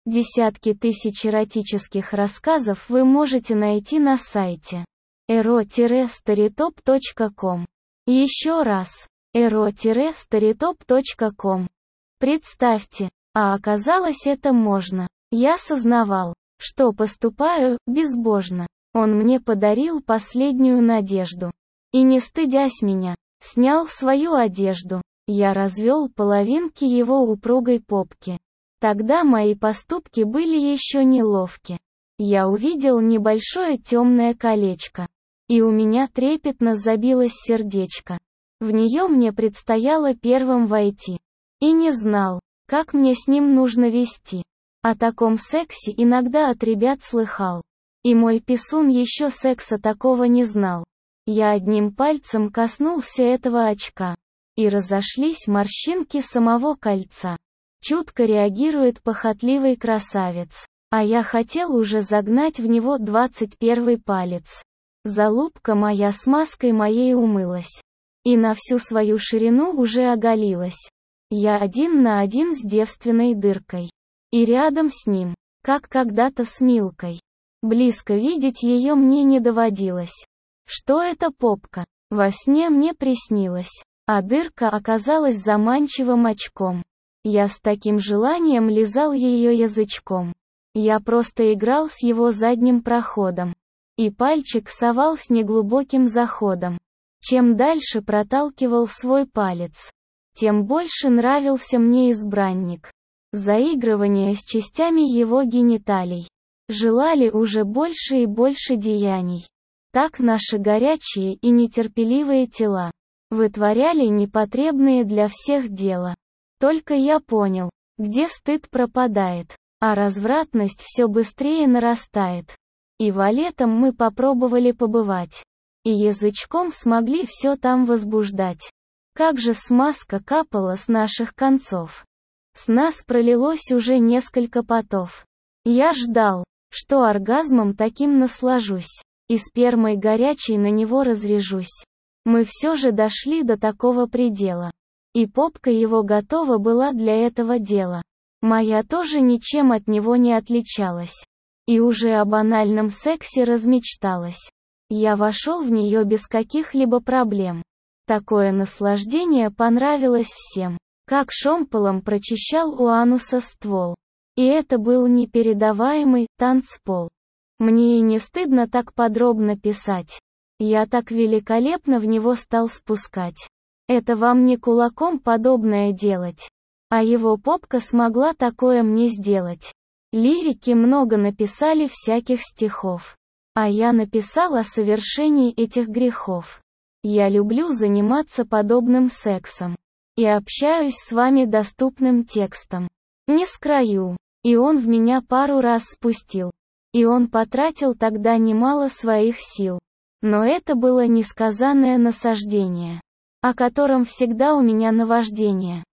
Десятки тысяч эротических рассказов вы можете найти на сайте ero-storytop.com. Еще раз, ero-storytop.com. Представьте, а оказалось это можно. Я сознавал, что поступаю безбожно. Он мне подарил последнюю надежду. И не стыдясь меня, снял свою одежду. Я развел половинки его упругой попки. Тогда мои поступки были еще неловки. Я увидел небольшое темное колечко. И у меня трепетно забилось сердечко. В нее мне предстояло первым войти. И не знал, как мне с ним нужно вести. О таком сексе иногда от ребят слыхал. И мой писун еще секса такого не знал. Я одним пальцем коснулся этого очка. И разошлись морщинки самого кольца. Чутко реагирует похотливый красавец. А я хотел уже загнать в него 21-й палец. Залупка моя смазкой моей умылась. И на всю свою ширину уже оголилась. Я 1 на 1 с девственной дыркой. И рядом с ним, как когда-то с Милкой. Близко видеть ее мне не доводилось. Что это попка? Во сне мне приснилось. А дырка оказалась заманчивым очком. Я с таким желанием лизал ее язычком. Я просто играл с его задним проходом. И пальчик совал с неглубоким заходом. Чем дальше проталкивал свой палец, тем больше нравился мне избранник. Заигрывание с частями его гениталий. Желали уже больше и больше деяний. Так наши горячие и нетерпеливые тела вытворяли непотребные для всех дела. Только я понял, где стыд пропадает, а развратность все быстрее нарастает. И валетом мы попробовали побывать. И язычком смогли все там возбуждать. Как же смазка капала с наших концов. С нас пролилось уже несколько потов. Я ждал, что оргазмом таким наслажусь. И спермой горячей на него разрежусь. Мы все же дошли до такого предела. И попка его готова была для этого дела. Моя тоже ничем от него не отличалась. И уже о банальном сексе размечталась. Я вошел в нее без каких-либо проблем. Такое наслаждение понравилось всем. Как шомполом прочищал у ануса ствол. И это был непередаваемый танцпол. Мне и не стыдно так подробно писать. Я так великолепно в него стал спускать. Это вам не кулаком подобное делать. А его попка смогла такое мне сделать. Лирики много написали всяких стихов. А я написал о совершении этих грехов. Я люблю заниматься подобным сексом. И общаюсь с вами доступным текстом. Не скрою. И он в меня пару раз спустил. И он потратил тогда немало своих сил. Но это было несказанное насаждение, о котором всегда у меня наваждение.